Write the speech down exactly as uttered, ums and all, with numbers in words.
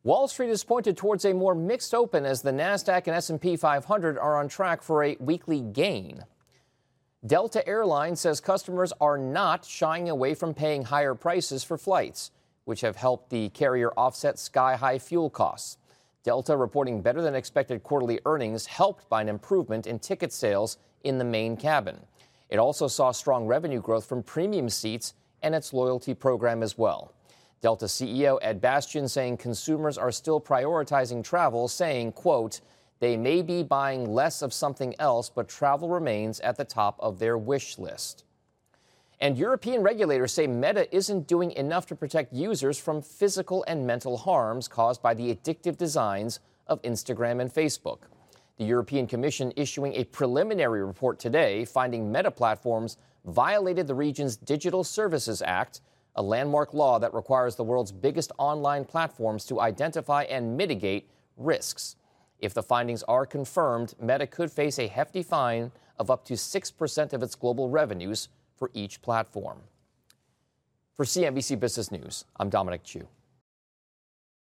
Wall Street is pointed towards a more mixed open as the NASDAQ and S and P five hundred are on track for a weekly gain. Delta Airlines says customers are not shying away from paying higher prices for flights, which have helped the carrier offset sky-high fuel costs. Delta reporting better than expected quarterly earnings helped by an improvement in ticket sales in the main cabin. It also saw strong revenue growth from premium seats and its loyalty program as well. Delta C E O Ed Bastian saying consumers are still prioritizing travel, saying, quote, they may be buying less of something else, but travel remains at the top of their wish list. And European regulators say Meta isn't doing enough to protect users from physical and mental harms caused by the addictive designs of Instagram and Facebook. The European Commission issuing a preliminary report today finding Meta platforms violated the region's Digital Services Act, a landmark law that requires the world's biggest online platforms to identify and mitigate risks. If the findings are confirmed, Meta could face a hefty fine of up to six percent of its global revenues for each platform. For C N B C Business News, I'm Dominic Chu.